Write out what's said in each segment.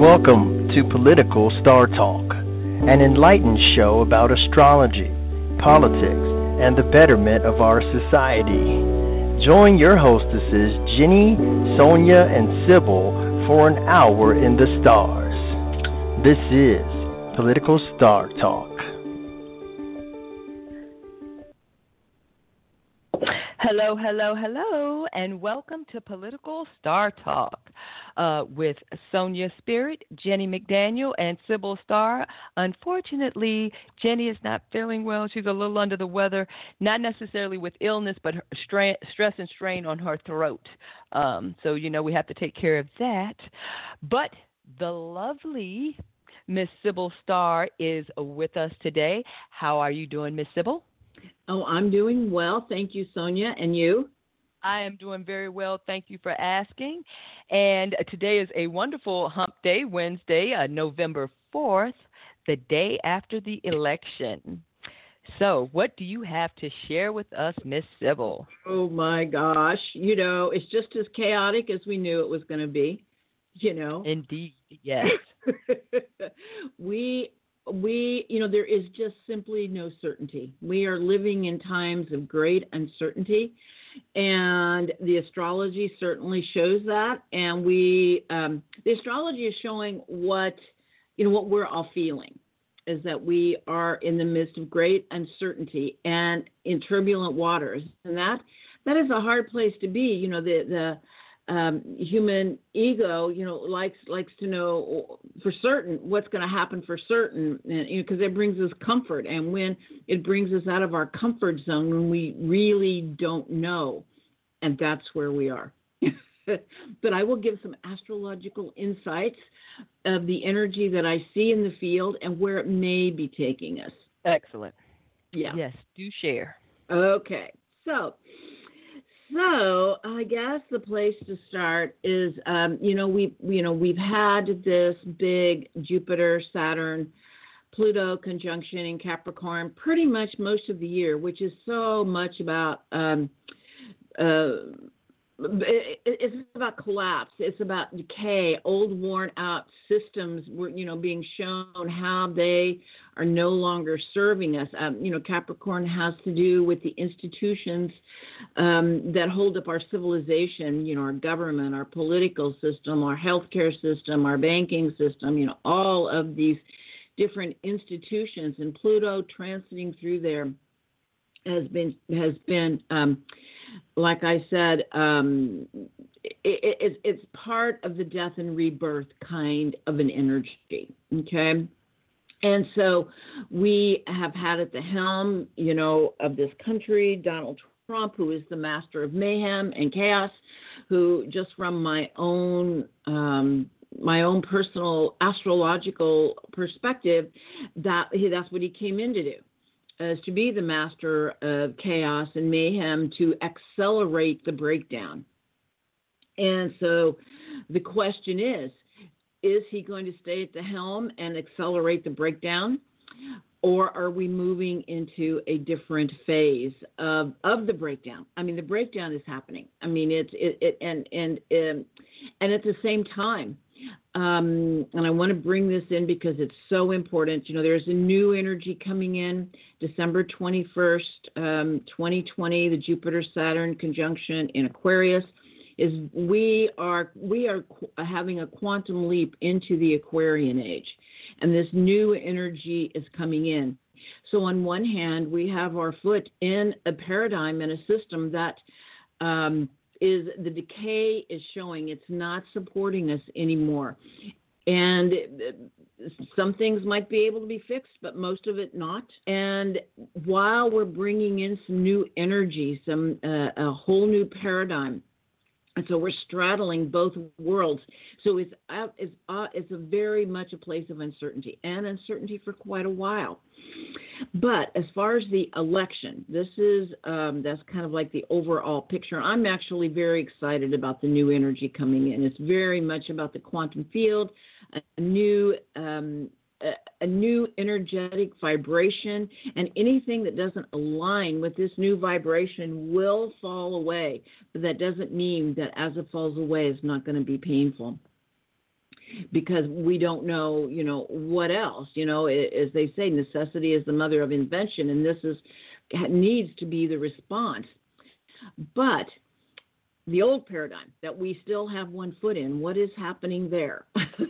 Welcome to Political Star Talk, an enlightened show about astrology, politics, and the betterment of our society. Join your hostesses Jenny, Sonia, and Sybil for an hour in the stars. This is Political Star Talk. Hello, hello, hello, and welcome to Political Star Talk with Sonia Spirit, Jenny McDaniel, and Sybil Starr. Unfortunately, Jenny is not feeling well. She's a little under the weather, not necessarily with illness, but stress and strain on her throat. So, we have to take care of that. But the lovely Miss Sybil Starr is with us today. How are you doing, Miss Sybil? Oh, I'm doing well. Thank you, Sonia. And you? I am doing very well. Thank you for asking. And today is a wonderful hump day, Wednesday, November 4th, the day after the election. So what do you have to share with us, Miss Sybil? Oh, my gosh. It's just as chaotic as we knew it was going to be, Indeed, yes. There is just simply no certainty. We are living in times of great uncertainty, and the astrology certainly shows that. And the astrology is showing what we're all feeling, is that we are in the midst of great uncertainty and in turbulent waters, and that is a hard place to be. The human ego, likes to know for certain what's going to happen for certain, because it brings us comfort. And when it brings us out of our comfort zone, when we really don't know, and that's where we are. But I will give some astrological insights of the energy that I see in the field and where it may be taking us. Excellent. Yeah. Yes, do share. Okay. So I guess the place to start is, we've had this big Jupiter, Saturn, Pluto conjunction in Capricorn pretty much most of the year, which is so much about it's about collapse. It's about decay, old, worn out systems, being shown how they are no longer serving us. Capricorn has to do with the institutions that hold up our civilization, our government, our political system, our healthcare system, our banking system, all of these different institutions. And Pluto transiting through there has been like I said, it's part of the death and rebirth kind of an energy, okay? And so we have had at the helm, of this country, Donald Trump, who is the master of mayhem and chaos, who just from my own personal astrological perspective, that's what he came in to do. Is to be the master of chaos and mayhem, to accelerate the breakdown. And so the question is he going to stay at the helm and accelerate the breakdown, or are we moving into a different phase of the breakdown? I mean, the breakdown is happening. I mean, and at the same time, and I want to bring this in because it's so important. There's a new energy coming in December 21st, 2020, the Jupiter-Saturn conjunction in Aquarius. We are having a quantum leap into the Aquarian age, and this new energy is coming in. So on one hand, we have our foot in a paradigm and a system that is the decay is showing. It's not supporting us anymore. And some things might be able to be fixed, but most of it not. And while we're bringing in some new energy, a whole new paradigm, and so we're straddling both worlds. So it's a very much a place of uncertainty, and uncertainty for quite a while. But as far as the election, this is that's kind of like the overall picture. I'm actually very excited about the new energy coming in. It's very much about the quantum field, a new energetic vibration, and anything that doesn't align with this new vibration will fall away. But that doesn't mean that as it falls away, it's not going to be painful. because we don't know, what else. As they say, necessity is the mother of invention, and this needs to be the response. But the old paradigm that we still have one foot in, what is happening there?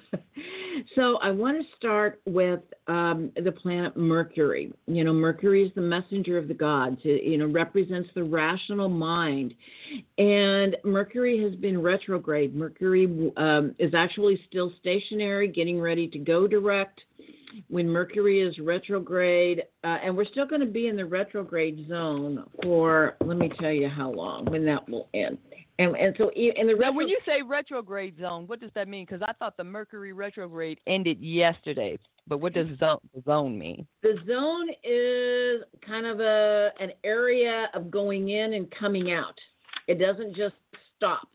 So I want to start with the planet Mercury. Mercury is the messenger of the gods. It, represents the rational mind. And Mercury has been retrograde. Mercury is actually still stationary, getting ready to go direct. When Mercury is retrograde, and we're still going to be in the retrograde zone for, let me tell you how long, when that will end. And so in the now, when you say retrograde zone, what does that mean? Because I thought the Mercury retrograde ended yesterday. But what does zone mean? The zone is kind of an area of going in and coming out. It doesn't just stop,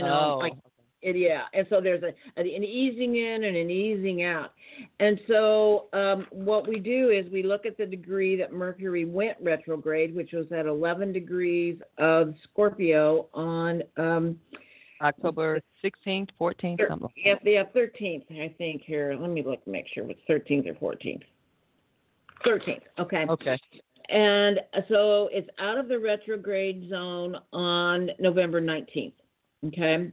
Yeah, and so there's an easing in and an easing out. And so what we do is we look at the degree that Mercury went retrograde, which was at 11 degrees of Scorpio on October 16th, 14th, something. Yeah, 13th, I think, here. Let me look, make sure it's 13th or 14th. 13th, okay. Okay. And so it's out of the retrograde zone on November 19th, okay?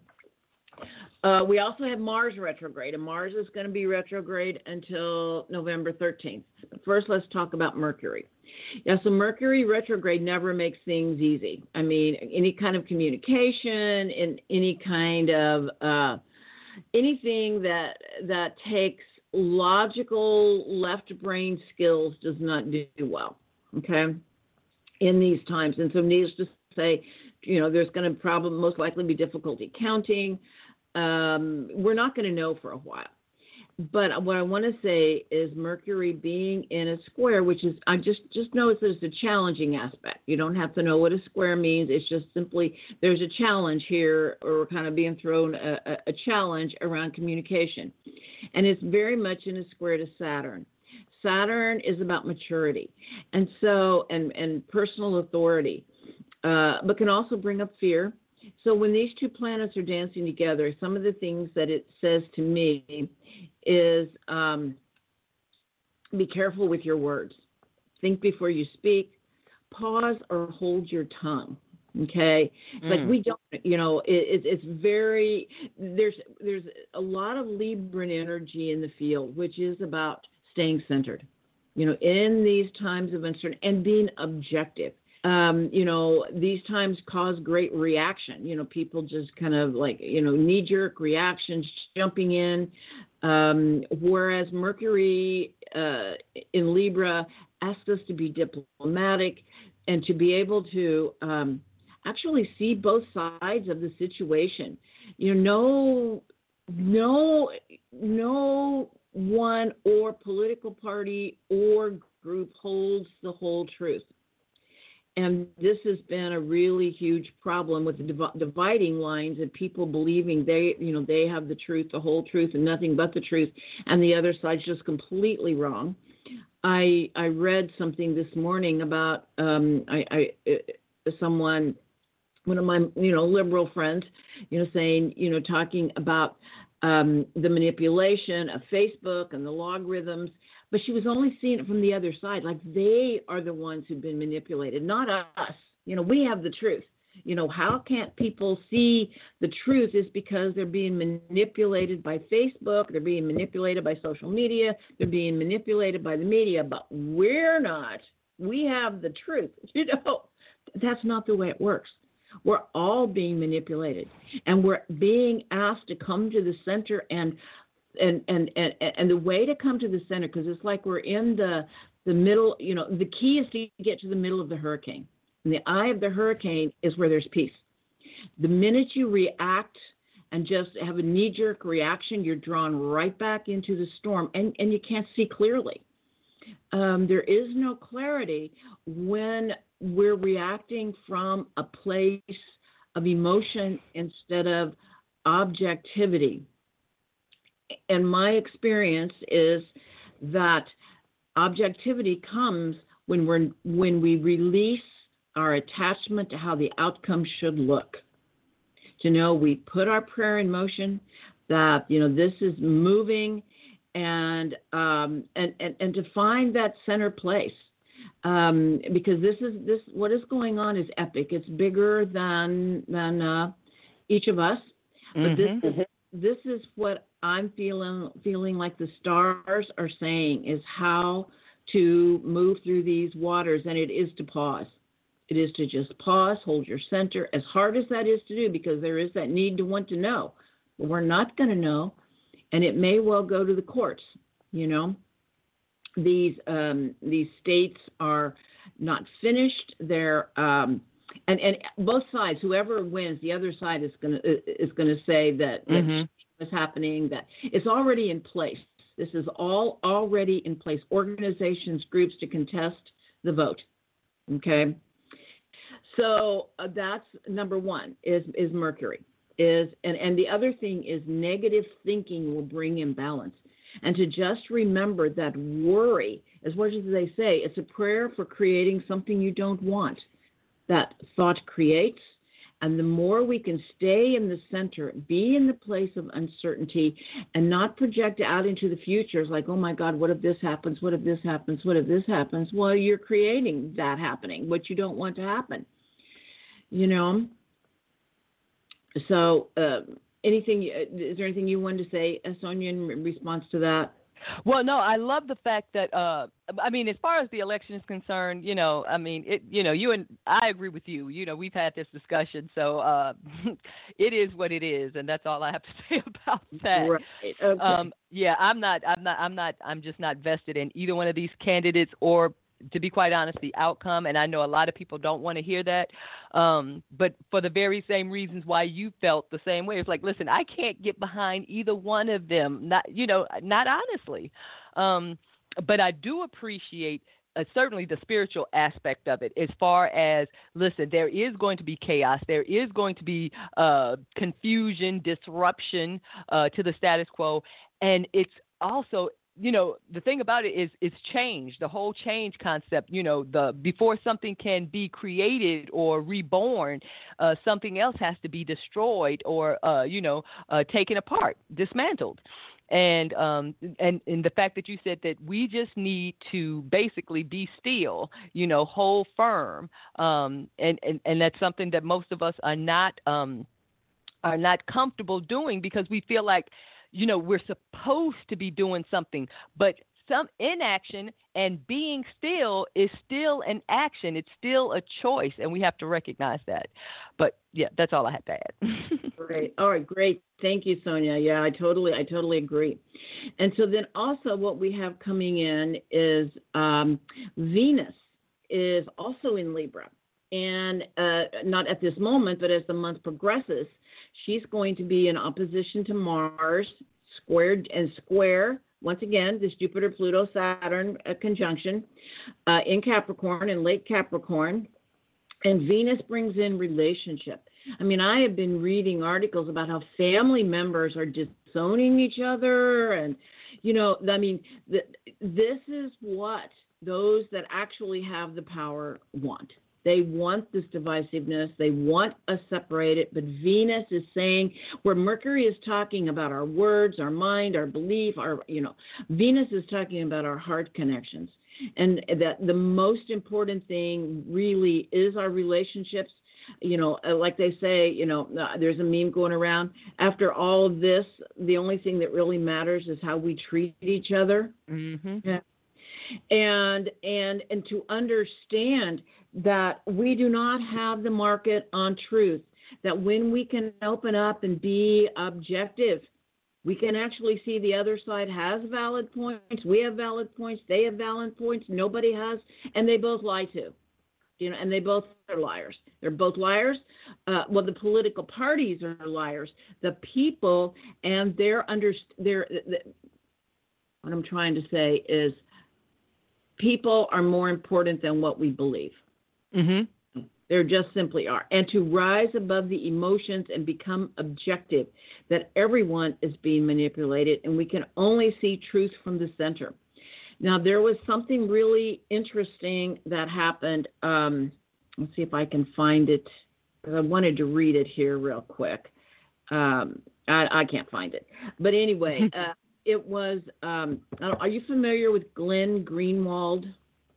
We also have Mars retrograde, and Mars is going to be retrograde until November 13th. First, let's talk about Mercury. Yeah, so Mercury retrograde never makes things easy. I mean, any kind of communication, in any kind of anything that takes logical left brain skills does not do well, okay, in these times. And so needless to say, there's going to most likely be difficulty counting. We're not going to know for a while. But what I want to say is Mercury being in a square, which is, I just noticed that it's a challenging aspect. You don't have to know what a square means. It's just simply there's a challenge here, or we're kind of being thrown a challenge around communication. And it's very much in a square to Saturn. Saturn is about maturity and personal authority, but can also bring up fear. So when these two planets are dancing together, some of the things that it says to me is be careful with your words. Think before you speak. Pause or hold your tongue. Okay, like we don't, it's very, there's a lot of Libran energy in the field, which is about staying centered, in these times of uncertainty and being objective. These times cause great reaction. People just kind of knee-jerk reactions, jumping in. Whereas Mercury in Libra asks us to be diplomatic and to be able to actually see both sides of the situation. No one or political party or group holds the whole truth. And this has been a really huge problem with the dividing lines and people believing they have the truth, the whole truth, and nothing but the truth, and the other side's just completely wrong. I read something this morning about someone, one of my liberal friends, saying talking about the manipulation of Facebook and the logarithms. But she was only seeing it from the other side, like they are the ones who've been manipulated, not us. We have the truth. How can't people see the truth is because they're being manipulated by Facebook, they're being manipulated by social media, they're being manipulated by the media, but we're not. We have the truth. That's not the way it works. We're all being manipulated, and we're being asked to come to the center and the way to come to the center, because it's like we're in the middle, the key is to get to the middle of the hurricane. And the eye of the hurricane is where there's peace. The minute you react and just have a knee-jerk reaction, you're drawn right back into the storm, and you can't see clearly. There is no clarity when we're reacting from a place of emotion instead of objectivity. And my experience is that objectivity comes when we release our attachment to how the outcome should look. We put our prayer in motion, that, this is moving, and to find that center place, because this what is going on is epic. It's bigger than each of us, but this is what I'm feeling like the stars are saying is how to move through these waters, and it is to pause. It is to just pause, hold your center, as hard as that is to do, because there is that need to want to know. But we're not going to know, and it may well go to the courts. These states are not finished. They're and both sides, whoever wins, the other side is going to say that is happening, that it's already in place. This is all already in place. Organizations, groups to contest the vote. Okay. So that's number one is Mercury. And the other thing is negative thinking will bring imbalance. And to just remember that worry, as much as they say, it's a prayer for creating something you don't want. That thought creates. And the more we can stay in the center, be in the place of uncertainty, and not project out into the future, it's like, oh my God, what if this happens? What if this happens? What if this happens? Well, you're creating that happening, what you don't want to happen. So is there anything you wanted to say, Sonia, in response to that? Well, no, I love the fact that, as far as the election is concerned, you and I agree with you. We've had this discussion, so it is what it is, and that's all I have to say about that. Right. Okay. I'm just not vested in either one of these candidates or, to be quite honest, the outcome. And I know a lot of people don't want to hear that. But for the very same reasons why you felt the same way. It's like, listen, I can't get behind either one of them. Not honestly. But I do appreciate certainly the spiritual aspect of it, as far as, listen, there is going to be chaos. There is going to be confusion, disruption to the status quo. And it's also, the thing about it is it's change, the whole change concept. Before something can be created or reborn, something else has to be destroyed or, taken apart, dismantled. And the fact that you said that we just need to basically be still, hold firm, and that's something that most of us are not comfortable doing, because we feel like, we're supposed to be doing something, but some inaction and being still is still an action. It's still a choice, and we have to recognize that. But yeah, that's all I have to add. Great. All right, great. Thank you, Sonia. Yeah, I totally agree. And so then also what we have coming in is Venus is also in Libra. And not at this moment, but as the month progresses, she's going to be in opposition to Mars, square. Once again, this Jupiter-Pluto-Saturn conjunction in Capricorn, in late Capricorn. And Venus brings in relationship. I have been reading articles about how family members are disowning each other. And, this is what those that actually have the power want. They want this divisiveness. They want us separated. But Venus is saying, where Mercury is talking about our words, our mind, our belief, Venus is talking about our heart connections. And that the most important thing really is our relationships. Like they say, there's a meme going around. After all of this, the only thing that really matters is how we treat each other. Mm-hmm. Yeah. And to understand that we do not have the market on truth, that when we can open up and be objective, we can actually see the other side has valid points, we have valid points, they have valid points, nobody has, and they both lie too. And they both are liars. They're both liars. The political parties are liars. The people and what I'm trying to say is, people are more important than what we believe. Mm-hmm. There just simply are. And to rise above the emotions and become objective, that everyone is being manipulated, and we can only see truth from the center. Now, there was something really interesting that happened. Let's see if I can find it, because I wanted to read it here real quick. I can't find it. But anyway, it was, are you familiar with Glenn Greenwald?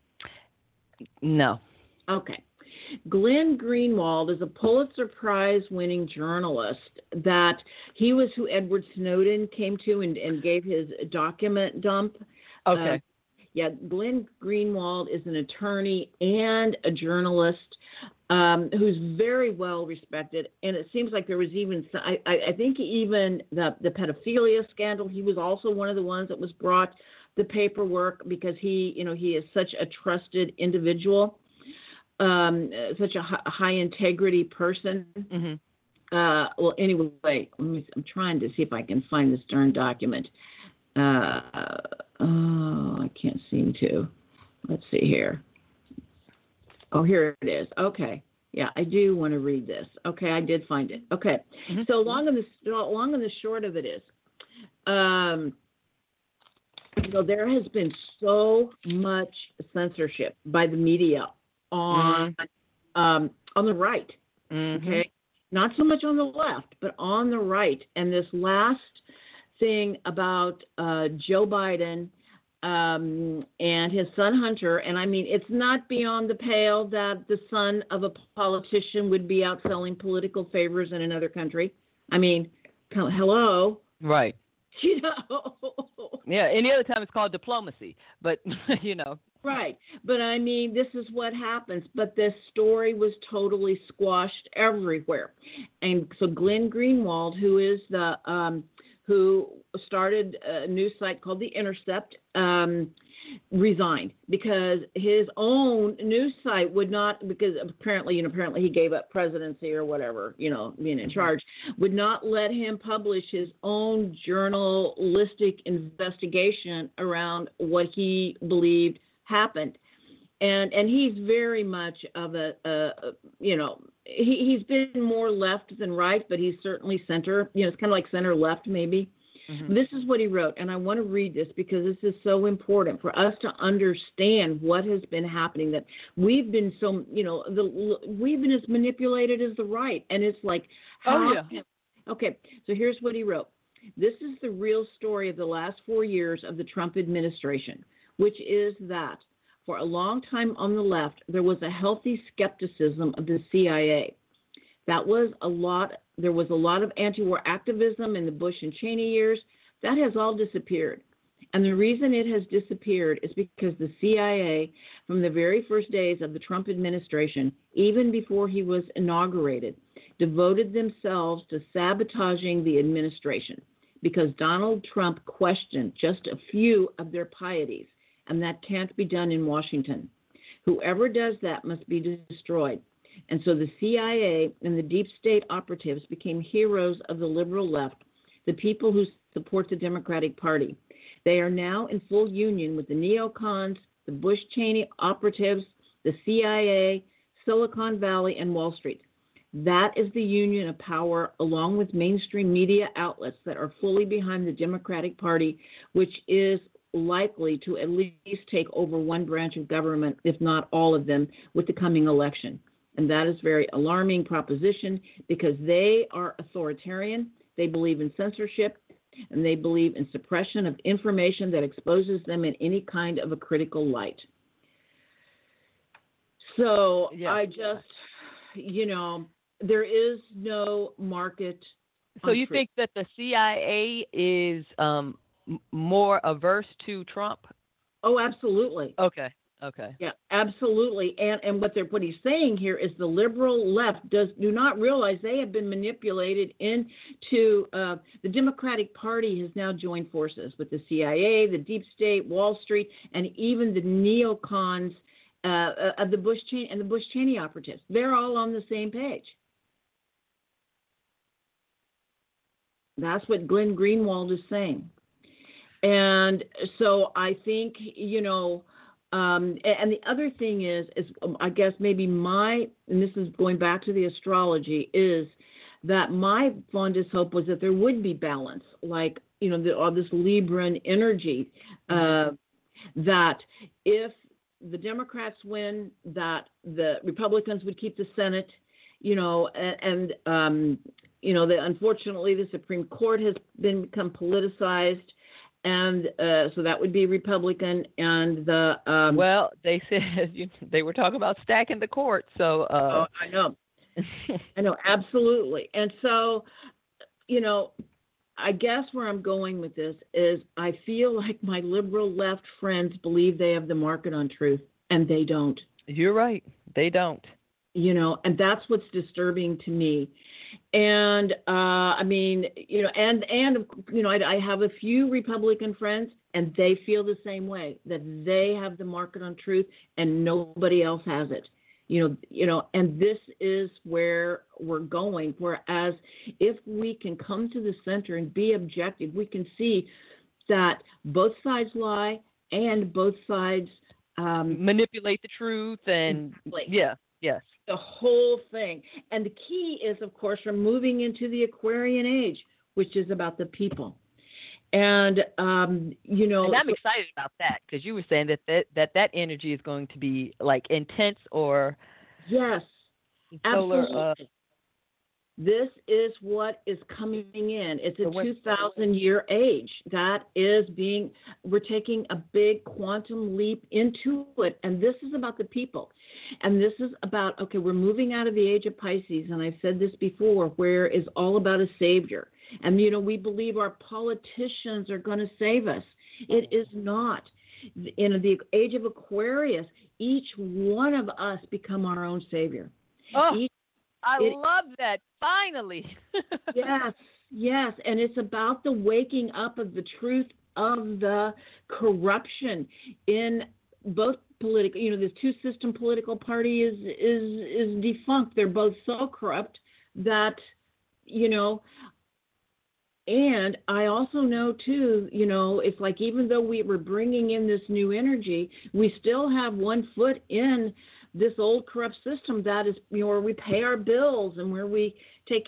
No. Okay. Glenn Greenwald is a Pulitzer Prize-winning journalist that he was who Edward Snowden came to and gave his document dump. Okay. Glenn Greenwald is an attorney and a journalist who's very well respected. And it seems like there was even, I think even the pedophilia scandal, he was also one of the ones that was brought the paperwork because he is such a trusted individual. Such a high integrity person. Mm-hmm. Well, anyway, I'm trying to see if I can find this darn document. I can't seem to. Let's see here. Oh, here it is. Okay. Yeah, I do want to read this. Okay, I did find it. Okay. Mm-hmm. So long and the short of it is, there has been so much censorship by the media on the right, okay, not so much on the left, but on the right. And this last thing about Joe Biden and his son Hunter, and I mean, it's not beyond the pale that the son of a politician would be out selling political favors in another country. I mean, hello, right? Yeah. Any other time it's called diplomacy, but Right. But I mean, this is what happens. But this story was totally squashed everywhere. And so Glenn Greenwald, who is who started a news site called The Intercept, resigned because his own news site would not, because apparently he gave up presidency or whatever, being in charge, would not let him publish his own journalistic investigation around what he believed happened. And he's very much of he's been more left than right, but he's certainly center, it's kind of like center left maybe. Mm-hmm. This is what he wrote, and I want to read this because this is so important for us to understand what has been happening, that we've been so, we've been as manipulated as the right. And it's like, Okay, so here's what he wrote. This is the real story of the last 4 years of the Trump administration, which is that for a long time on the left, there was a healthy skepticism of the CIA. There was a lot of anti-war activism in the Bush and Cheney years. That has all disappeared. And the reason it has disappeared is because the CIA, from the very first days of the Trump administration, even before he was inaugurated, devoted themselves to sabotaging the administration because Donald Trump questioned just a few of their pieties, and that can't be done in Washington. Whoever does that must be destroyed. And so the CIA and the deep state operatives became heroes of the liberal left, the people who support the Democratic Party. They are now in full union with the neocons, the Bush-Cheney operatives, the CIA, Silicon Valley, and Wall Street. That is the union of power, along with mainstream media outlets that are fully behind the Democratic Party, which is likely to at least take over one branch of government, if not all of them, with the coming election. And that is a very alarming proposition because they are authoritarian. They believe in censorship, and they believe in suppression of information that exposes them in any kind of a critical light. So I just, there is no market. So you think that the CIA is more averse to Trump? Oh, absolutely. Okay. Yeah, absolutely. And what he's saying here is the liberal left do not realize they have been manipulated into the Democratic Party has now joined forces with the CIA, the deep state, Wall Street, and even the neocons of the Bush-Cheney operatives. They're all on the same page. That's what Glenn Greenwald is saying. And so I think, and the other thing is I guess maybe and this is going back to the astrology, is that my fondest hope was that there would be balance, like, all this Libran energy, that if the Democrats win, that the Republicans would keep the Senate, and unfortunately, the Supreme Court has become politicized, and so that would be Republican. And well, they said they were talking about stacking the court. So I know, absolutely. And so, I guess where I'm going with this is I feel like my liberal left friends believe they have the market on truth, and they don't. You're right. They don't. And that's what's disturbing to me. And I have a few Republican friends, and they feel the same way, that they have the market on truth and nobody else has it. And this is where we're going. Whereas if we can come to the center and be objective, we can see that both sides lie and both sides manipulate the truth. And yes. The whole thing. And the key is, of course, we're moving into the Aquarian age, which is about the people. And, and I'm excited about that, because you were saying that energy is going to be like intense or. Yes, solar, absolutely. This is what is coming in. It's a 2,000-year age. We're taking a big quantum leap into it. And this is about the people. And this is about, we're moving out of the age of Pisces. And I've said this before, where it's all about a savior. And, we believe our politicians are going to save us. It is not. In the age of Aquarius, each one of us become our own savior. I love that. Finally. Yes. And it's about the waking up of the truth of the corruption in both political, this two-system political party is defunct. They're both so corrupt that, and I also know, too, it's like even though we were bringing in this new energy, we still have one foot in this old corrupt system that is, where we pay our bills and where we take,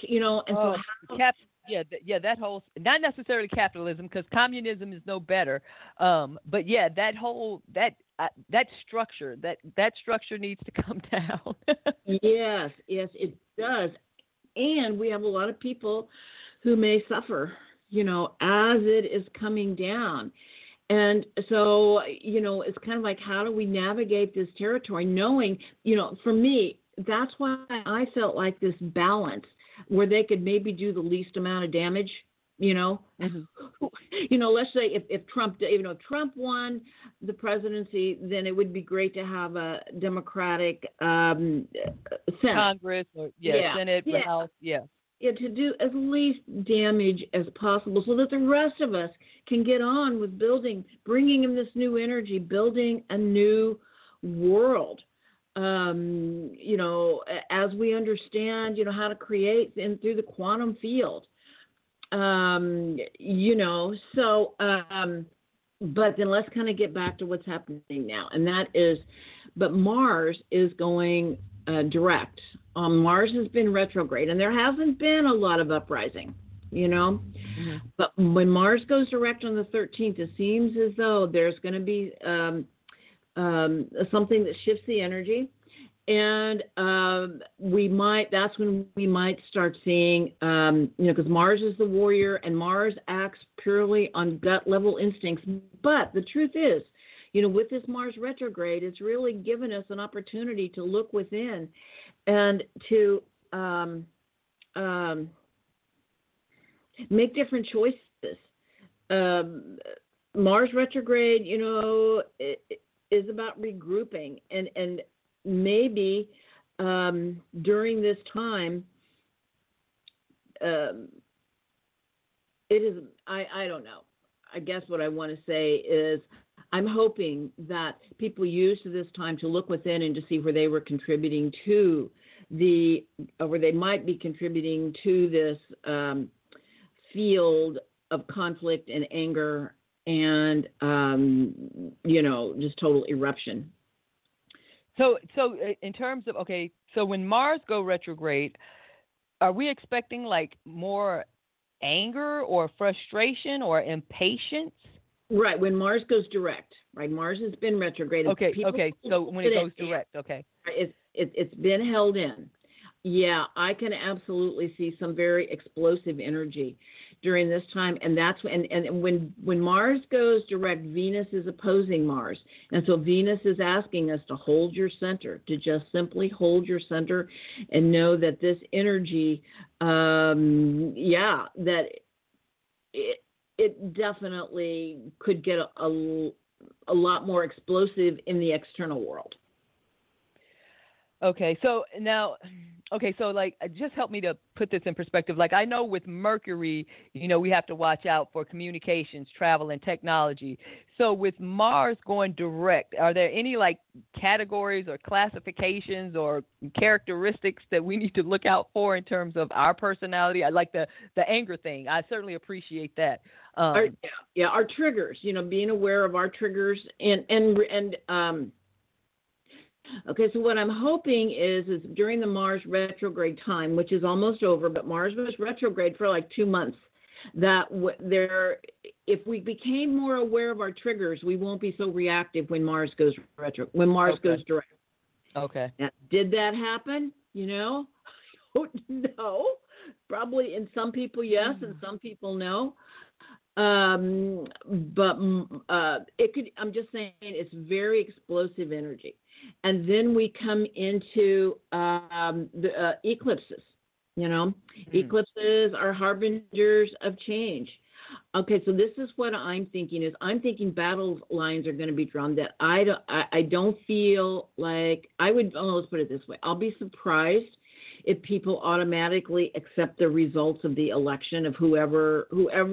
that whole, not necessarily capitalism, because communism is no better. But that whole, that structure needs to come down. Yes, it does. And we have a lot of people who may suffer, as it is coming down. And so, it's kind of like, how do we navigate this territory knowing, for me, that's why I felt like this balance where they could maybe do the least amount of damage, Mm-hmm. Let's say if Trump won the presidency, then it would be great to have a Democratic Senate. Congress or Senate, House, to do as least damage as possible so that the rest of us can get on with bringing in this new energy, building a new world, as we understand, how to create through the quantum field, but then let's kind of get back to what's happening now. And that is, but Mars is going direct. Mars has been retrograde, and there hasn't been a lot of uprising, Mm-hmm. But when Mars goes direct on the 13th, it seems as though there's going to be something that shifts the energy, and that's when we might start seeing, because Mars is the warrior, and Mars acts purely on gut level instincts. But the truth is, with this Mars retrograde, it's really given us an opportunity to look within and to make different choices. Mars retrograde, is about regrouping, and maybe during this time, it is. I don't know. I guess what I want to say is, I'm hoping that people use this time to look within and to see where they were contributing to where they might be contributing to this field of conflict and anger and, just total eruption. So in terms of, so when Mars go retrograde, are we expecting like more anger or frustration or impatience? Right, when Mars goes direct, right? Mars has been retrograde. Okay. So when it goes direct, it's been held in. Yeah, I can absolutely see some very explosive energy during this time, and that's and when Mars goes direct, Venus is opposing Mars, and so Venus is asking us to hold your center, to just simply hold your center, and know that this energy, that it definitely could get a lot more explosive in the external world. Okay, so now, like, just help me to put this in perspective. Like, I know with Mercury, we have to watch out for communications, travel, and technology. So with Mars going direct, are there any, like, categories or classifications or characteristics that we need to look out for in terms of our personality? I like the anger thing. I certainly appreciate that. Our triggers, being aware of our triggers and okay, so what I'm hoping is during the Mars retrograde time, which is almost over, but Mars was retrograde for like 2 months, that if we became more aware of our triggers, we won't be so reactive when Mars goes goes direct. Okay. Now, did that happen? I don't know. Probably in some people, yes, and some people, no. But it could. I'm just saying, it's very explosive energy, and then we come into the eclipses. Eclipses are harbingers of change. Okay, so this is what I'm thinking. I'm thinking battle lines are going to be drawn. That I don't feel like I would. Oh, let's put it this way. I'll be surprised if people automatically accept the results of the election of whoever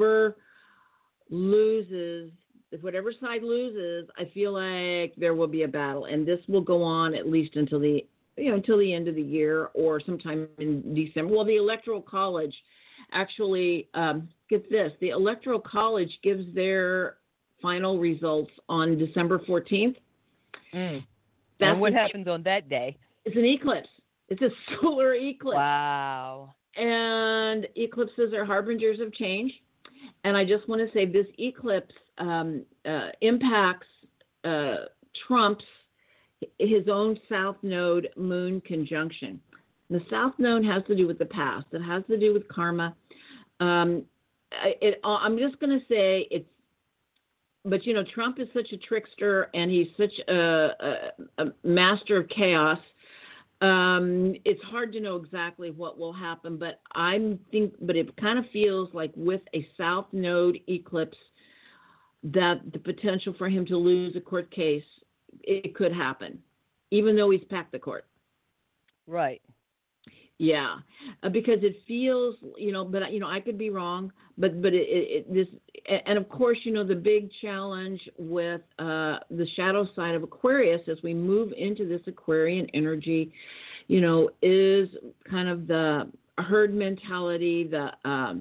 loses. If whatever side loses, I feel like there will be a battle, and this will go on at least until the end of the year or sometime in December. Well, the Electoral College actually get this: the Electoral College gives their final results on December 14th. And what happens on that day? It's an eclipse. It's a solar eclipse. Wow. And eclipses are harbingers of change. And I just want to say this eclipse impacts Trump's his own South Node Moon conjunction. The South Node has to do with the past. It has to do with karma. I'm just going to say it's. But Trump is such a trickster, and he's such a master of chaos. It's hard to know exactly what will happen, but it kind of feels like with a South Node eclipse that the potential for him to lose a court case, it could happen, even though he's packed the court. Right. Yeah, because it feels, but I could be wrong, but this, and of course, the big challenge with the shadow side of Aquarius as we move into this Aquarian energy, is kind of the herd mentality, the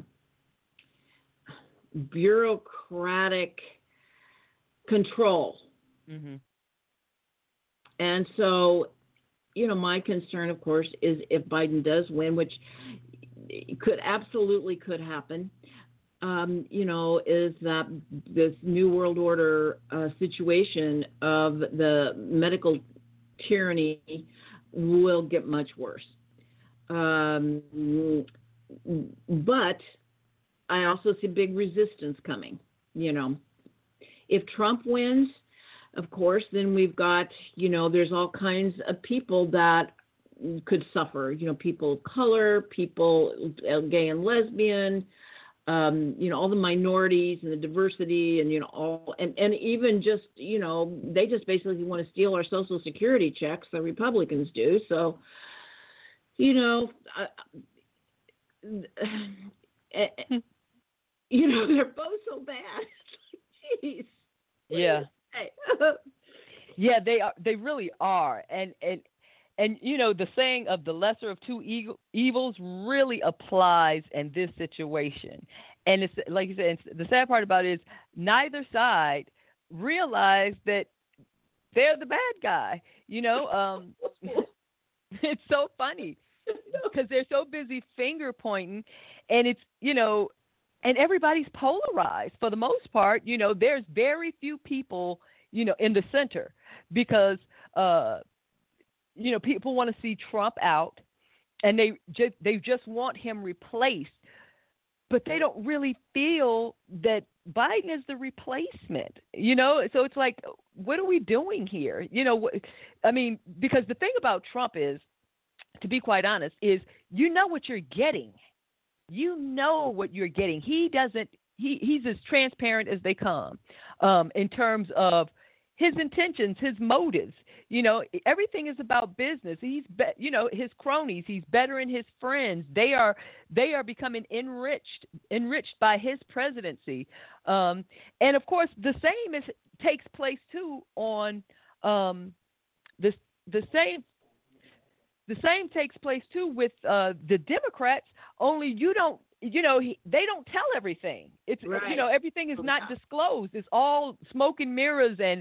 bureaucratic control, and so. My concern, of course, is if Biden does win, which could happen, is that this New World Order situation of the medical tyranny will get much worse. But I also see big resistance coming, If Trump wins, of course, then we've got, there's all kinds of people that could suffer, people of color, people gay and lesbian, all the minorities and the diversity and, and even just, they just basically want to steal our Social Security checks, the Republicans do. So, they're both so bad. Jeez. Yeah. Yeah, they are. They really are, and the saying of the lesser of two evils really applies in this situation. And it's like you said. The sad part about it is neither side realized that they're the bad guy. It's so funny because they're so busy finger pointing, and it's and everybody's polarized for the most part. There's very few people, in the center because, people want to see Trump out and they just want him replaced, but they don't really feel that Biden is the replacement, So it's like, what are we doing here? I mean, because the thing about Trump is, to be quite honest, is what you're getting. You know what you're getting. He's as transparent as they come in terms of his intentions, his motives. Everything is about business. His cronies. He's bettering his friends. They are becoming enriched by his presidency. And of course, the same takes place too on the same. The same takes place too with the Democrats. Only they don't tell everything. It's right. Everything is not disclosed. It's all smoke and mirrors, and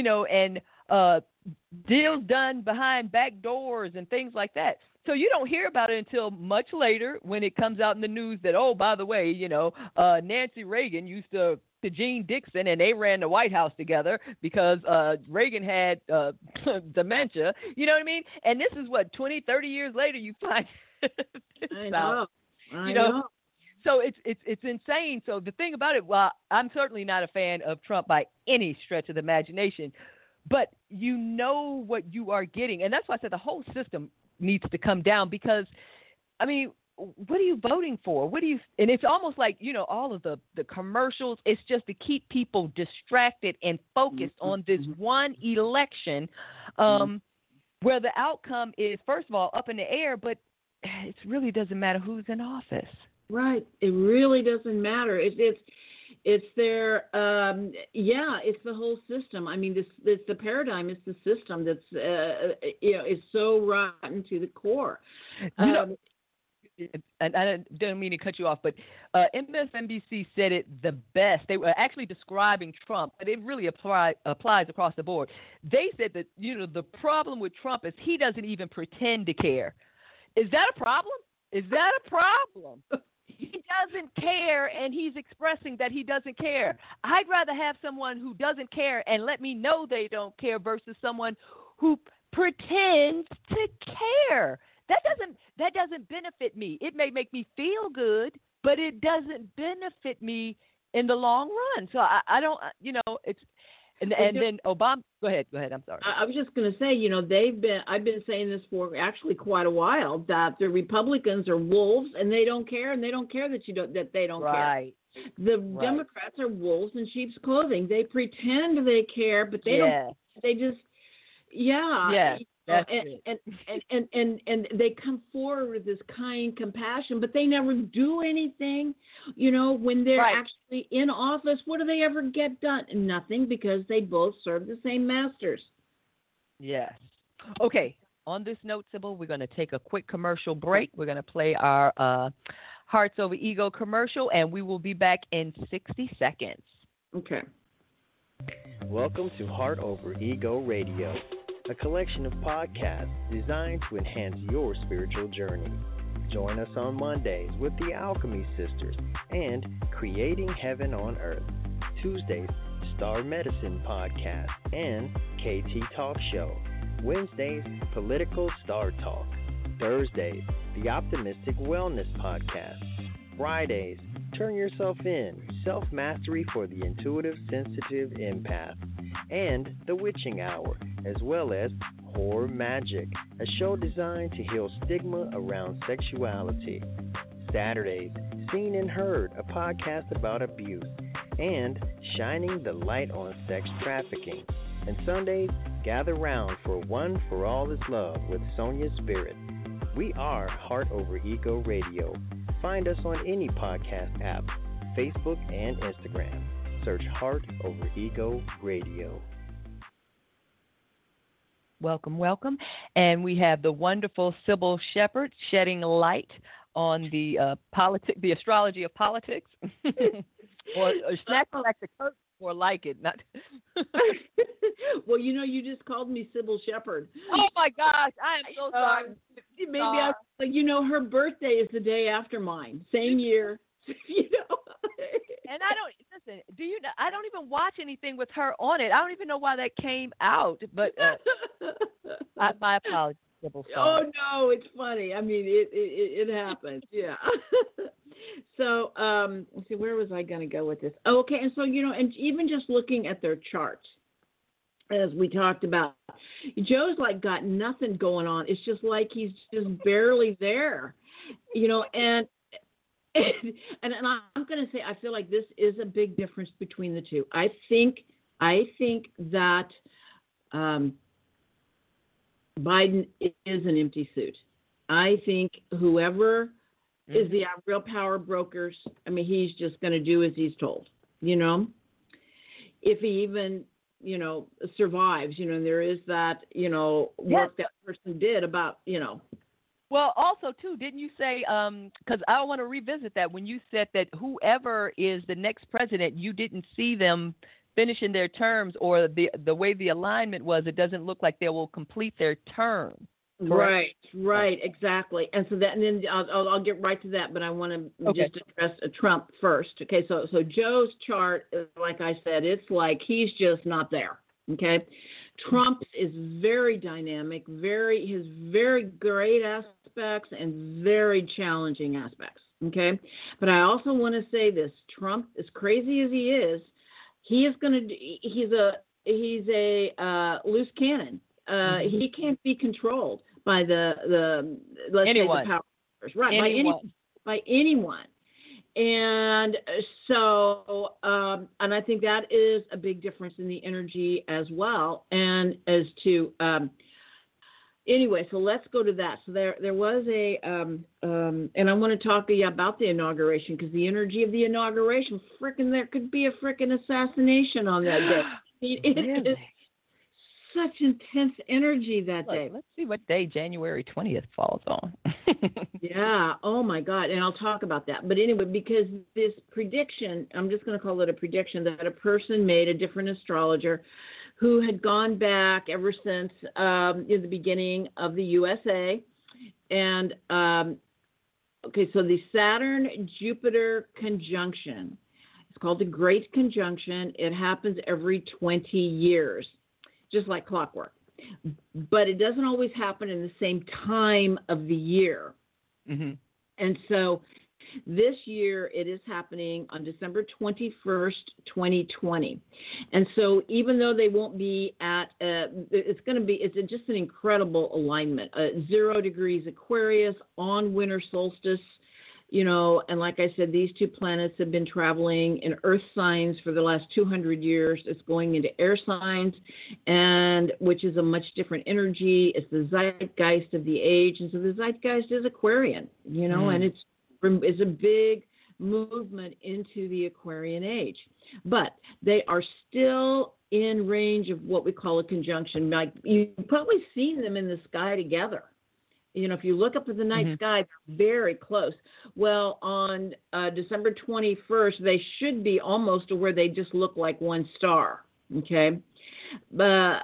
deals done behind back doors and things like that. So you don't hear about it until much later when it comes out in the news that, oh, by the way, Nancy Reagan used to Gene Dixon, and they ran the White House together because Reagan had dementia. You know what I mean? And this is 20, 30 years later you find I know. So it's insane. So the thing about it, well, I'm certainly not a fan of Trump by any stretch of the imagination, but you know what you are getting. And that's why I said the whole system needs to come down because, I mean, what are you voting for? And it's almost like, all of the commercials, it's just to keep people distracted and focused on this one election where the outcome is, first of all, up in the air, but it really doesn't matter who's in office. Right. It really doesn't matter. It's their, it's the whole system. I mean, it's the paradigm. It's the system that's, is so rotten to the core. And I don't mean to cut you off, but MSNBC said it the best. They were actually describing Trump, but it really applies across the board. They said that, the problem with Trump is he doesn't even pretend to care. Is that a problem? He doesn't care, and he's expressing that he doesn't care. I'd rather have someone who doesn't care and let me know they don't care versus someone who pretends to care. That doesn't benefit me. It may make me feel good, but it doesn't benefit me in the long run. So I don't, it's. And then Obama. Go ahead. I'm sorry. I was just going to say, I've been saying this for actually quite a while that the Republicans are wolves and they don't care, and they don't care that they don't right. care. The Democrats are wolves in sheep's clothing. They pretend they care, but they don't. They just, Yes. And they come forward with this kind compassion, but they never do anything. When they're actually in office, what do they ever get done? Nothing, because they both serve the same masters. Yes. Okay. On this note, Sybil, we're going to take a quick commercial break. We're going to play our Hearts Over Ego commercial, and we will be back in 60 seconds. Okay. Welcome to Heart Over Ego Radio, a collection of podcasts designed to enhance your spiritual journey. Join us on Mondays with the Alchemy Sisters and Creating Heaven on Earth. Tuesdays, Star Medicine Podcast and KT Talk Show. Wednesdays, Political Star Talk. Thursdays, The Optimistic Wellness Podcast. Fridays, Turn Yourself In, Self-Mastery for the Intuitive Sensitive Empath. And The Witching Hour, as well as Horror Magic, a show designed to heal stigma around sexuality. Saturdays, Seen and Heard, a podcast about abuse, and Shining the Light on Sex Trafficking. And Sundays, Gather Round for One for All Is Love with Sonia Spirit. We are Heart Over Ego Radio. Find us on any podcast app, Facebook and Instagram. Search Heart Over Ego Radio. Welcome. And we have the wonderful Sybil Shepherd shedding light on the the astrology of politics. or snatching back the curtain, more like it. Not. Well, you just called me Sybil Shepherd. Oh my gosh, I am so sorry. Maybe her birthday is the day after mine, same year. And I don't listen. I don't even watch anything with her on it. I don't even know why that came out. But my apologies. Sybil Oh Starr. no, it's funny. I mean, it happens. Yeah. So, let's see, where was I going to go with this? Oh, okay, and so and even just looking at their charts, as we talked about, Joe's like got nothing going on. It's just like he's just barely there, and and I'm going to say I feel like this is a big difference between the two. I think that Biden is an empty suit. I think whoever is the real power brokers, I mean, he's just going to do as he's told, if he even, survives, and there is that, work that person did about, Well, also, too, didn't you say, because I want to revisit that, when you said that whoever is the next president, you didn't see them finishing their terms, or the way the alignment was, it doesn't look like they will complete their term. Correct? Right, exactly. And so and then I'll get right to that, but I want to just address Trump first. Okay, so Joe's chart, like I said, it's like he's just not there. Okay, Trump is very dynamic, his very great aspects and very challenging aspects. Okay, but I also want to say this: Trump, as crazy as he is he's a loose cannon. He can't be controlled by the let's anyone. say the powers, right? Anyone. By anyone. And so, and I think that is a big difference in the energy as well. And as to, anyway, so let's go to that. So there was and I want to talk about the inauguration, because the energy of the inauguration, there could be a assassination on that day. It is such intense energy that day. Let's see what day January 20th falls on. Yeah. Oh my God. And I'll talk about that. But anyway, because this prediction, I'm just going to call it a prediction, that a person made, a different astrologer, who had gone back ever since in the beginning of the USA. And so the Saturn-Jupiter conjunction, it's called the Great Conjunction. It happens every 20 years. Just like clockwork. But it doesn't always happen in the same time of the year. Mm-hmm. And so this year it is happening on December 21st, 2020. And so even though they won't be it's just an incredible alignment. 0 degrees Aquarius on winter solstice. And like I said, these two planets have been traveling in earth signs for the last 200 years. It's going into air signs, and which is a much different energy. It's the zeitgeist of the age. And so the zeitgeist is Aquarian, and it's a big movement into the Aquarian age. But they are still in range of what we call a conjunction. Like, you've probably seen them in the sky together. If you look up at the night sky, they're very close. Well, on December 21st, they should be almost to where they just look like one star. Okay, but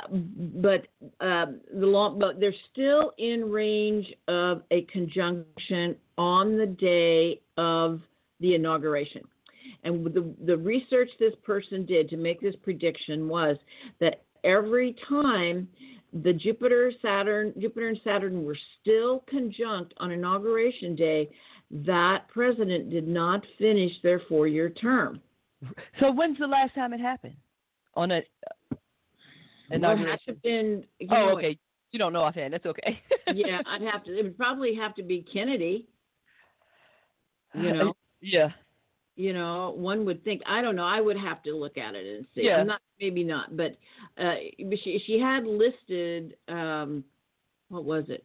they're still in range of a conjunction on the day of the inauguration. And the research this person did to make this prediction was that every time the Jupiter and Saturn were still conjunct on Inauguration Day, that president did not finish their 4-year term. So when's the last time it happened? On a inauguration? It been, okay. You don't know offhand. That's okay. Yeah, it would probably have to be Kennedy. Yeah. One would think, I don't know, I would have to look at it and see. Yeah. Maybe not, but she had listed, what was it?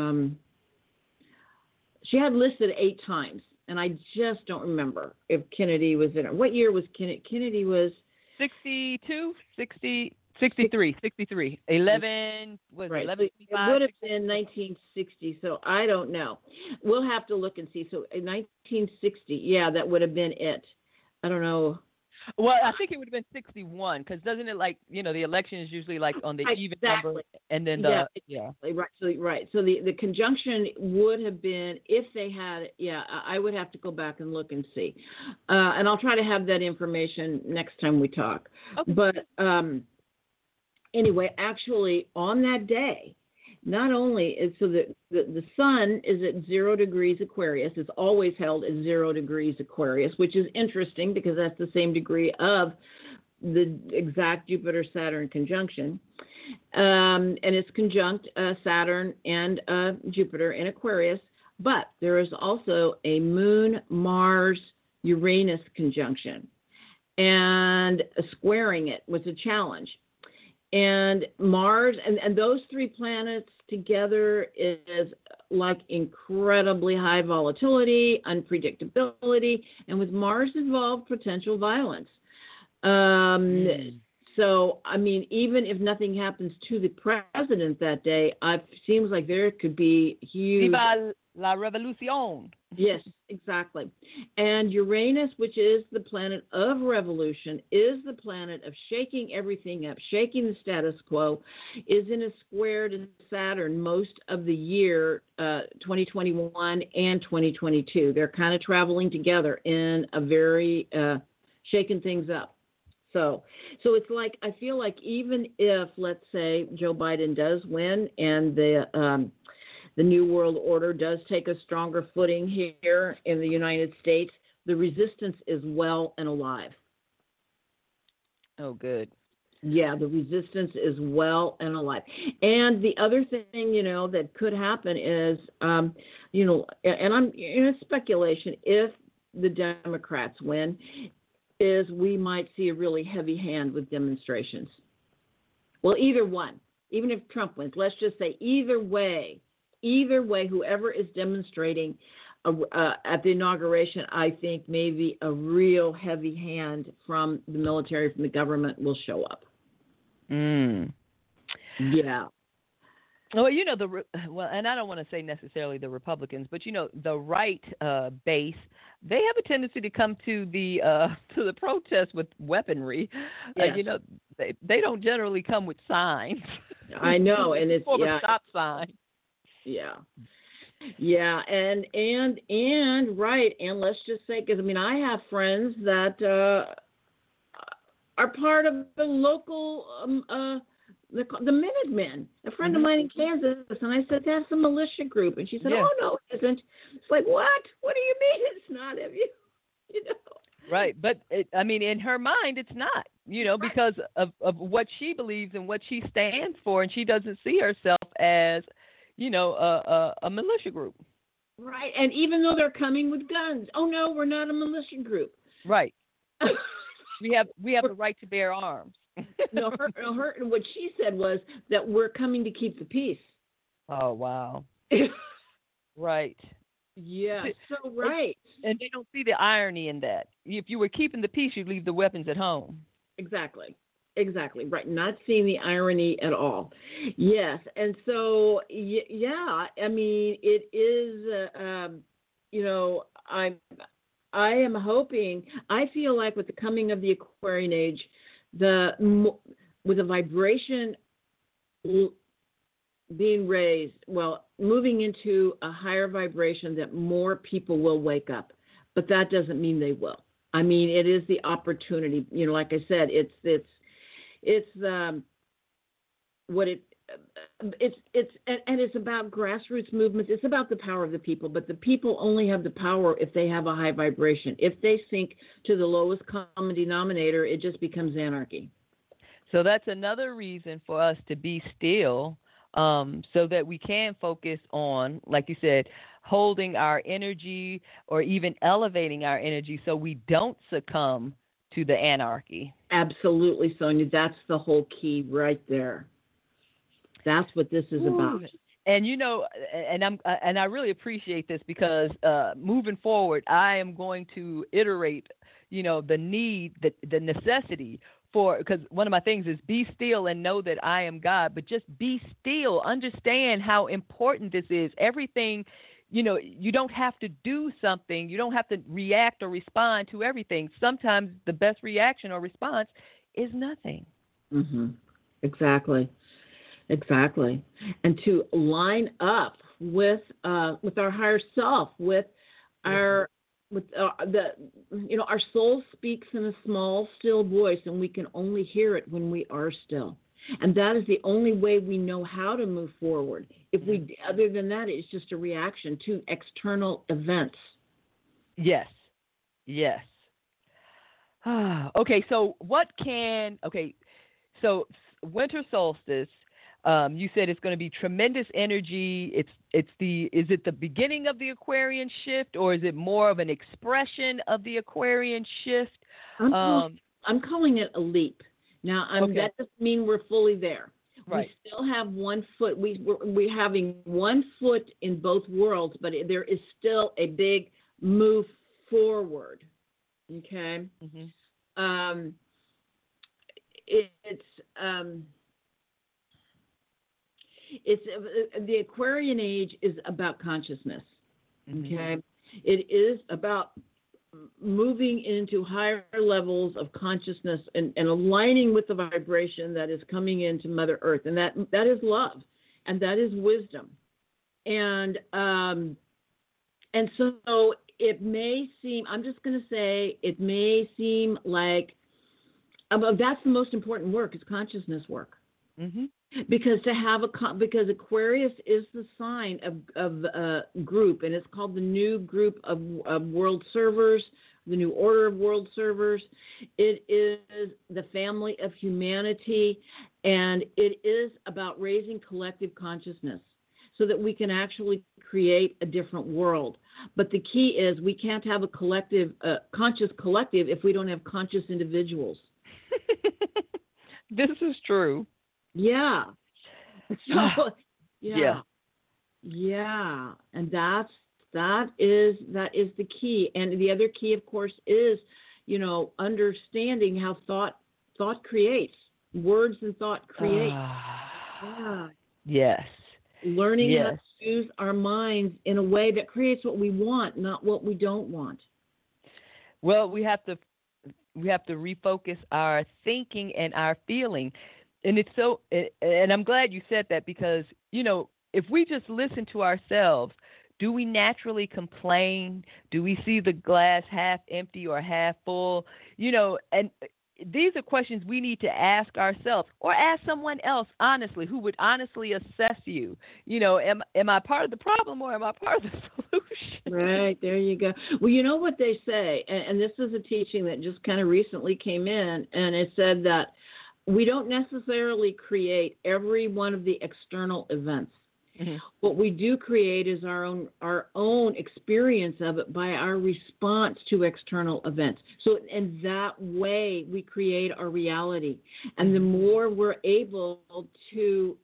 She had listed 8 times, and I just don't remember if Kennedy was in it. What year was Kennedy? Kennedy was 62, 60, 63. 11 was right. 11. It would have been 1960, so I don't know. We'll have to look and see. So in 1960, yeah, that would have been it. I don't know. Well, I think it would have been 61, because doesn't it, like, the election is usually like on the even number, and then Right. So the conjunction would have been, if they had it, I would have to go back and look and see. And I'll try to have that information next time we talk. Okay. But anyway, actually on that day, not only is so that the sun is at 0 degrees Aquarius, it's always held at 0 degrees Aquarius, which is interesting because that's the same degree of the exact Jupiter-Saturn conjunction. And it's conjunct Saturn and Jupiter in Aquarius. But there is also a Moon-Mars-Uranus conjunction. And squaring it was a challenge. And Mars, and those three planets together is like incredibly high volatility, unpredictability, and with Mars involved, potential violence. So, I mean, even if nothing happens to the president that day, it seems like there could be huge... Viva la revolución. Yes, exactly. And Uranus, which is the planet of revolution, is the planet of shaking everything up, shaking the status quo, is in a square to Saturn most of the year 2021 and 2022. They're kind of traveling together in a very shaking things up. So it's like, I feel like even if, let's say, Joe Biden does win and the New World Order does take a stronger footing here in the United States, the resistance is well and alive. Oh, good. Yeah, the resistance is well and alive. And the other thing, that could happen is, and I'm speculation, if the Democrats win, is we might see a really heavy hand with demonstrations. Well, either one, even if Trump wins, let's just say either way, whoever is demonstrating at the inauguration, I think maybe a real heavy hand from the military, from the government will show up. Yeah. Well, and I don't want to say necessarily the Republicans, but the right base, they have a tendency to come to the protest with weaponry. Yes. They don't generally come with signs. I know, and it's a stop sign. Yeah. Yeah, and right, and let's just say, because I have friends that are part of the local the Minutemen. A friend of mine in Kansas, and I said, that's a militia group, and she said, oh no, it isn't. It's like, what? What do you mean it's not? Have you? Right, but in her mind, it's not. Right. Because of what she believes and what she stands for, and she doesn't see herself as a militia group. Right, and even though they're coming with guns, oh no, we're not a militia group. Right. we have the right to bear arms. No, her what she said was that we're coming to keep the peace. Oh wow. Right. Yeah. So right. And they don't see the irony in that. If you were keeping the peace, you'd leave the weapons at home. Exactly. Right. Not seeing the irony at all. Yes. And so, yeah, it is, I am hoping, I feel like with the coming of the Aquarian age, with the vibration being raised, moving into a higher vibration, that more people will wake up. But that doesn't mean they will. It is the opportunity. Like I said, it's about grassroots movements. It's about the power of the people, but the people only have the power if they have a high vibration. If they sink to the lowest common denominator, it just becomes anarchy. So that's another reason for us to be still, so that we can focus on, like you said, holding our energy or even elevating our energy so we don't succumb to the anarchy. Absolutely, Sonia. That's the whole key right there. That's what this is about. And and I really appreciate this because moving forward, I am going to iterate, the need, the necessity for, because one of my things is be still and know that I am God, but just be still, understand how important this is. Everything, you don't have to do something. You don't have to react or respond to everything. Sometimes the best reaction or response is nothing. Mm-hmm. Exactly. And to line up with our higher self, with our our soul speaks in a small, still voice, and we can only hear it when we are still. And that is the only way we know how to move forward. If we, other than that, it's just a reaction to external events. Yes. Yes. Okay, so so winter solstice, you said it's going to be tremendous energy. Is it the beginning of the Aquarian shift, or is it more of an expression of the Aquarian shift? I'm calling it a leap. Now, that doesn't mean we're fully there. Right. We still have 1 foot. We're having 1 foot in both worlds, but there is still a big move forward. Okay. Mm-hmm. It's the Aquarian age is about consciousness. Okay. Mm-hmm. It is about moving into higher levels of consciousness and aligning with the vibration that is coming into Mother Earth, and that is love, and that is wisdom, and so it may seem. I'm just going to say it may seem like that's the most important work is consciousness work. Mm-hmm. Because because Aquarius is the sign of a group, and it's called the new group of world servers, the new order of world servers. It is the family of humanity, and it is about raising collective consciousness so that we can actually create a different world. But the key is we can't have a collective, conscious collective if we don't have conscious individuals. This is true. Yeah. So, yeah. And that is the key. And the other key, of course, is, understanding how thought creates. Words and thought create. Yes. Learning how to use our minds in a way that creates what we want, not what we don't want. Well, we have to refocus our thinking and our feeling. And it's so, and I'm glad you said that because, if we just listen to ourselves, do we naturally complain? Do we see the glass half empty or half full? And these are questions we need to ask ourselves or ask someone else honestly, who would honestly assess you. Am I part of the problem or am I part of the solution? Right, there you go. Well, you know what they say, and this is a teaching that just kind of recently came in, and it said that we don't necessarily create every one of the external events. Mm-hmm. What we do create is our own experience of it by our response to external events. So in that way, we create our reality. And the more we're able to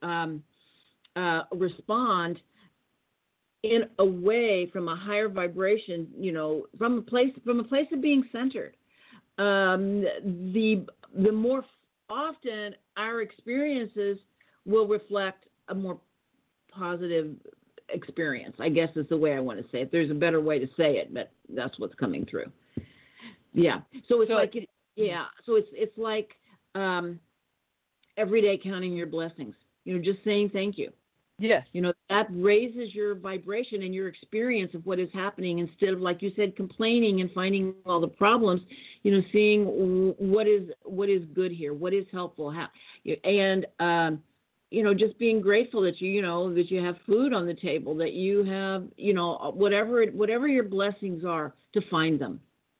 respond in a way from a higher vibration, from a place of being centered, the more often our experiences will reflect a more positive experience, I guess is the way I want to say it. There's a better way to say it, but that's what's coming through. Yeah. So it's it's like every day counting your blessings, just saying thank you. Yes. That raises your vibration and your experience of what is happening instead of, like you said, complaining and finding all the problems, seeing what is good here, what is helpful, how, and, just being grateful that that you have food on the table, that you have, whatever your blessings are, to find them.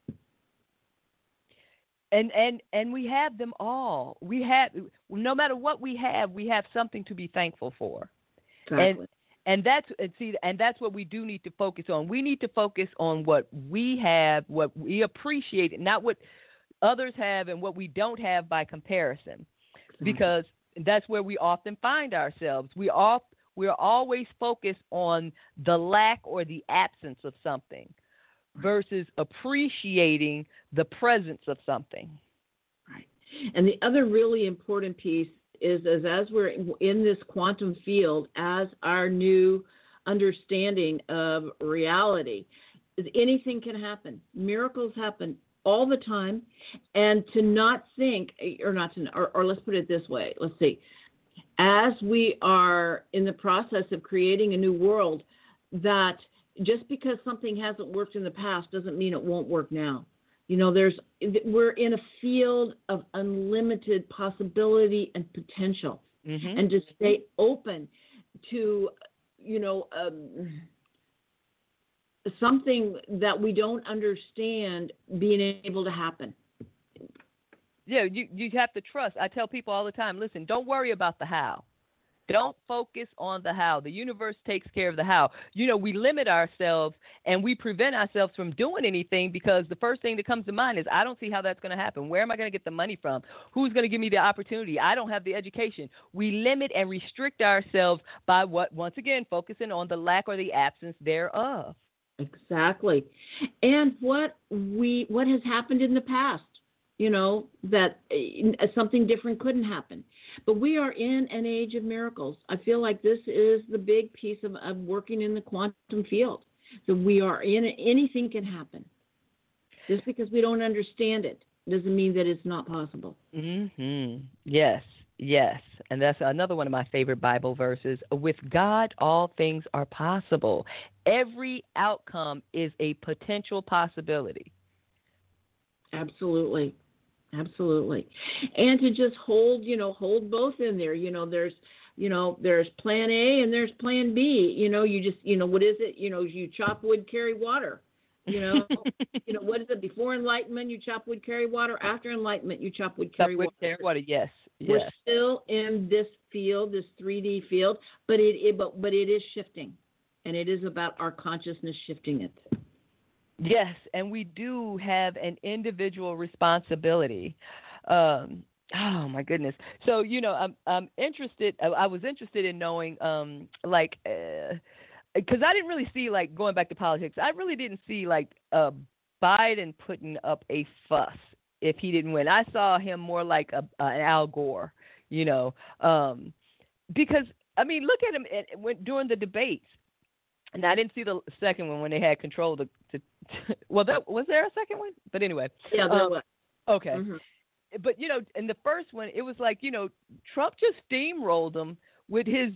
And we have them all. No matter what we have something to be thankful for. Exactly. And that's what we do need to focus on. We need to focus on what we have, what we appreciate, not what others have and what we don't have by comparison. Exactly. Because that's where we often find ourselves. We're always focused on the lack or the absence of something versus appreciating the presence of something. Right. And the other really important piece is as we're in this quantum field, as our new understanding of reality, anything can happen. Miracles happen all the time, and to not think, or let's put it this way. Let's see. As we are in the process of creating a new world, that just because something hasn't worked in the past doesn't mean it won't work now. You know, we're in a field of unlimited possibility and potential, and to stay open to, you know, something that we don't understand being able to happen. Yeah, you have to trust. I tell people all the time, listen, don't worry about the how. Don't focus on the how. The universe takes care of the how. You know, we limit ourselves and we prevent ourselves from doing anything because the first thing that comes to mind is, I don't see how that's going to happen. Where am I going to get the money from? Who's going to give me the opportunity? I don't have the education. We limit and restrict ourselves by once again, focusing on the lack or the absence thereof. Exactly. And what has happened in the past, you know, that something different couldn't happen. But we are in an age of miracles. I feel like this is the big piece of working in the quantum field. So we are in anything can happen. Just because we don't understand it doesn't mean that it's not possible. Yes. And that's another one of my favorite Bible verses. With God, all things are possible. Every outcome is a potential possibility. Absolutely. And to just hold both in there. You know, there's plan A and there's plan B. You know, you just, you know, what is it? You know, you chop wood, carry water. You know, what is it? Before enlightenment, you chop wood, carry water. After enlightenment, you chop wood, carry water. Yes. We're still in this field, this 3D field, but it is shifting, and it is about our consciousness shifting it. Yes, and we do have an individual responsibility. Oh my goodness! So I'm interested. I was interested in knowing, because I didn't really see, like, going back to politics. I really didn't see Biden putting up a fuss if he didn't win. I saw him more like an Al Gore, because I mean, look at him during the debates. And I didn't see the second one when they had control was there a second one? But anyway. Yeah, there was. Okay. Mm-hmm. But, in the first one, it was like, Trump just steamrolled him with his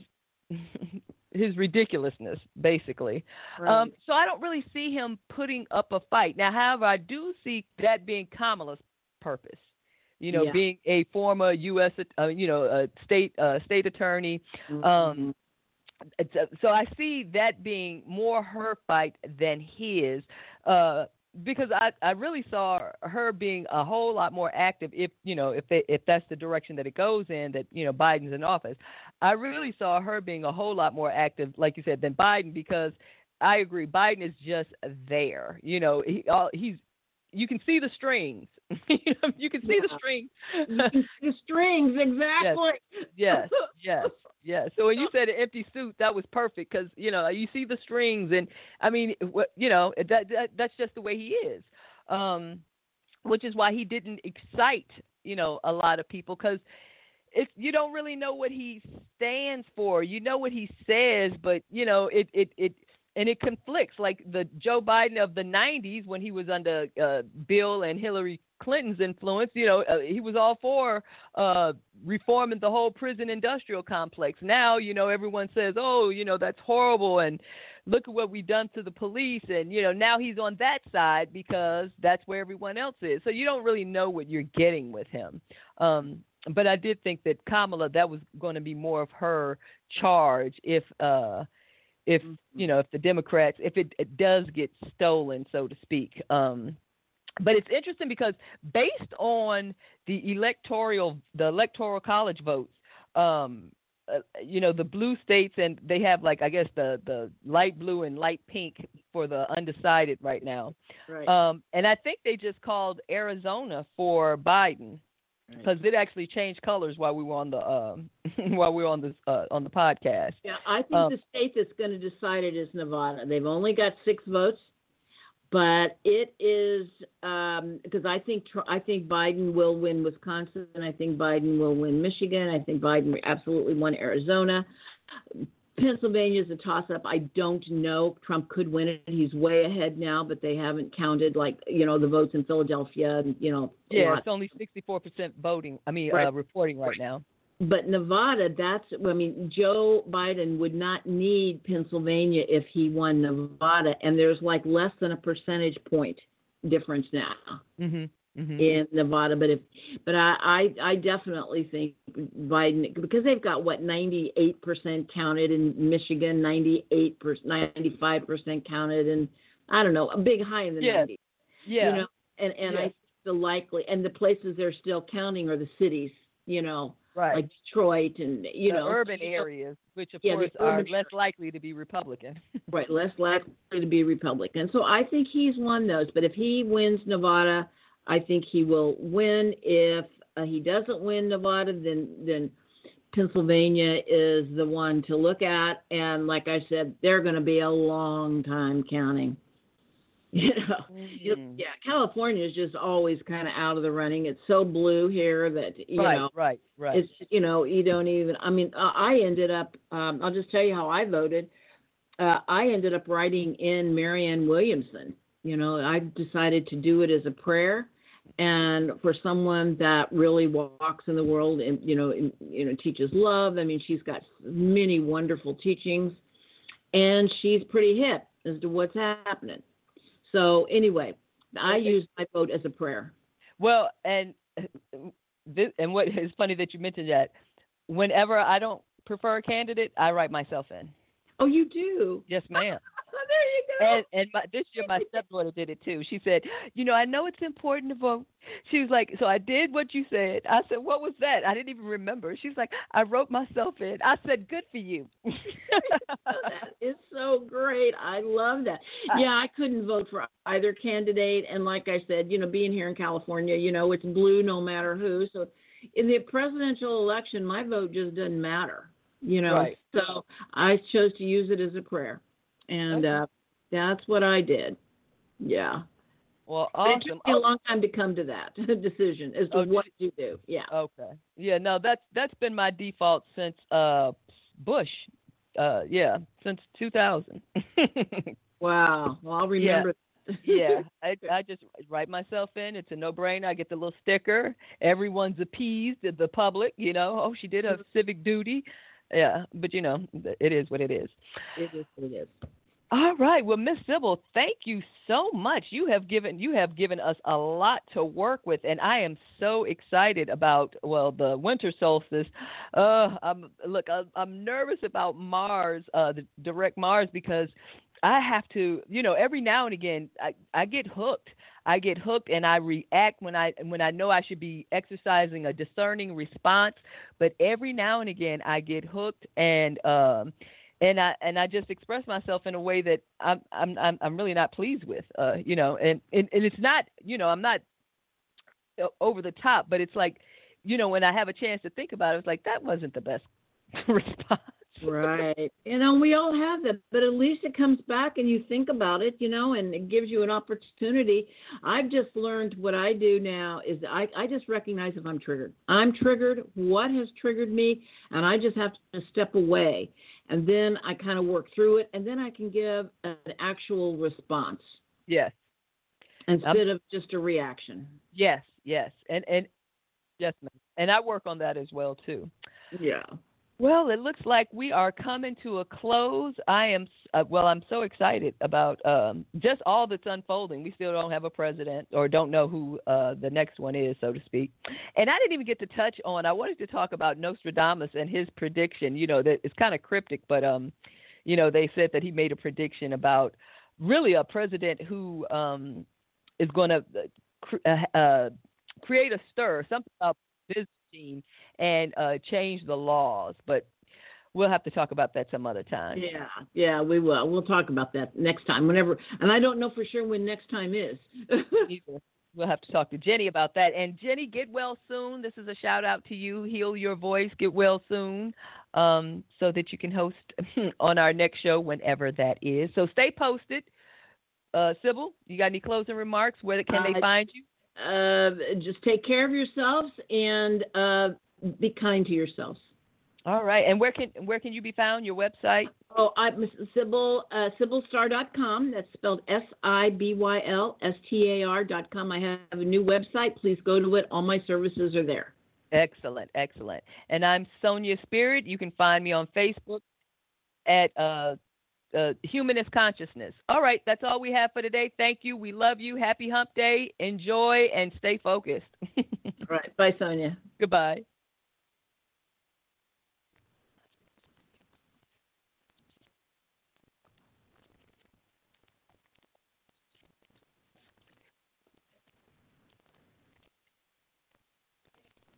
ridiculousness, basically. Right. So I don't really see him putting up a fight. Now, however, I do see that being Kamala's purpose. Being a former U.S. State attorney. Mm-hmm. So I see that being more her fight than his, because I really saw her being a whole lot more active if that's the direction that it goes in, that Biden's in office. I really saw her being a whole lot more active, like you said, than Biden, because I agree, Biden is just there. He's you can see the strings. You can see the strings. You can see the strings, exactly. Yes. So when you said an empty suit, that was perfect, because you see the strings, and I mean, that's just the way he is, which is why he didn't excite a lot of people, because you don't really know what he stands for. You know what he says, but it conflicts. Like the Joe Biden of the 90s, when he was under Bill and Hillary Clinton's influence, he was all for reforming the whole prison industrial complex. Now, everyone says, oh, that's horrible, and look at what we've done to the police. And, now he's on that side because that's where everyone else is. So you don't really know what you're getting with him. But I did think that Kamala, that was going to be more of her charge if the Democrats, if it does get stolen, so to speak. But it's interesting because based on the electoral college votes, the blue states, and they have, like, I guess the light blue and light pink for the undecided right now. Right. And I think they just called Arizona for Biden, because it actually changed colors while we were on the on the podcast. Yeah, I think the state that's going to decide it is Nevada. They've only got 6 votes, but it is because I think Biden will win Wisconsin. I think Biden will win Michigan. I think Biden absolutely won Arizona. Pennsylvania is a toss-up. I don't know. Trump could win it. He's way ahead now, but they haven't counted, the votes in Philadelphia. And, yeah, it's only 64% voting. Right. Reporting right now. But Nevada, Joe Biden would not need Pennsylvania if he won Nevada, and there's less than a percentage point difference now. Mm-hmm. Mm-hmm. In Nevada, but I definitely think Biden, because they've got 98% counted in Michigan, 95% counted, and I don't know, a big high in the 90s. Yeah. You know, and I think the likely, and the places they're still counting are the cities, you know, right, like Detroit and the urban areas, which of course are less likely to be Republican. Right, less likely to be Republican. So I think he's won those. But if he wins Nevada, I think he will win. If he doesn't win Nevada, then Pennsylvania is the one to look at. And like I said, they're going to be a long time counting. You know, mm-hmm. California is just always kind of out of the running. It's so blue here that you know, right. It's, you know, you don't even. I mean, I ended up. I'll just tell you how I voted. I ended up writing in Marianne Williamson. You know, I decided to do it as a prayer. And for someone that really walks in the world and, you know, teaches love. I mean, she's got many wonderful teachings, and she's pretty hip as to what's happening. So anyway, I use my vote as a prayer. Well, and what is funny that you mentioned that. Whenever I don't prefer a candidate, I write myself in. Oh, you do? Yes, ma'am. There you go. And this year, my stepdaughter did it too. She said, you know, I know it's important to vote. She was like, so I did what you said. I said, what was that? I didn't even remember. She's like, I wrote myself in. I said, good for you. That is so great. I love that. Yeah, I couldn't vote for either candidate. And like I said, you know, being here in California, you know, it's blue no matter who. So in the presidential election, my vote just doesn't matter, you know. Right. So I chose to use it as a prayer. And that's what I did. Yeah. Well, awesome. But it took me a long time to come to that decision as to what to do. Yeah. Okay. Yeah. No, that's been my default since Bush. Since 2000. Wow. Well, I'll remember. Yeah. I just write myself in. It's a no-brainer. I get the little sticker. Everyone's appeased. The public, you know. Oh, she did her civic duty. Yeah, but you know, it is what it is. It is what it is. All right. Well, Miss Sybil, thank you so much. You have given us a lot to work with, and I am so excited about the winter solstice. I'm nervous about Mars, the direct Mars, because I have to, you know, every now and again I get hooked. And I react when I know I should be exercising a discerning response, but every now and again I get hooked and I just express myself in a way that I'm really not pleased with, you know, and it's not, you know, I'm not over the top, but it's like, you know, when I have a chance to think about it, it's like that wasn't the best response. Right. You know, we all have that, but at least it comes back and you think about it, you know, and it gives you an opportunity. I've just learned what I do now is I just recognize if I'm triggered. I'm triggered, what has triggered me, and I just have to step away. And then I kind of work through it, and then I can give an actual response. Yes. Instead of just a reaction. Yes. And yes, ma'am. And I work on that as well, too. Yeah. Well, it looks like we are coming to a close. I'm so excited about just all that's unfolding. We still don't have a president or don't know who the next one is, so to speak. And I didn't even get to touch on, I wanted to talk about Nostradamus and his prediction. You know, that it's kind of cryptic, but, you know, they said that he made a prediction about really a president who is going to create a stir, something about Byzantine, and change the laws. But we'll have to talk about that some other time. Yeah, we will. We'll talk about that next time, whenever. And I don't know for sure when next time is. Either. We'll have to talk to Jenny about that. And Jenny, get well soon. This is a shout out to you. Heal your voice. Get well soon, so that you can host on our next show whenever that is. So stay posted. Sybil, you got any closing remarks? Where can they find you? Just take care of yourselves and be kind to yourselves. All right. And where can you be found? Your website? Oh, I'm Sybil, SybilStar.com. That's spelled SIBYLSTAR.com. I have a new website. Please go to it. All my services are there. Excellent. And I'm Sonia Spirit. You can find me on Facebook at humanist consciousness. All right, that's all we have for today. Thank you. We love you. Happy Hump Day. Enjoy and stay focused. All right. Bye, Sonia. Goodbye.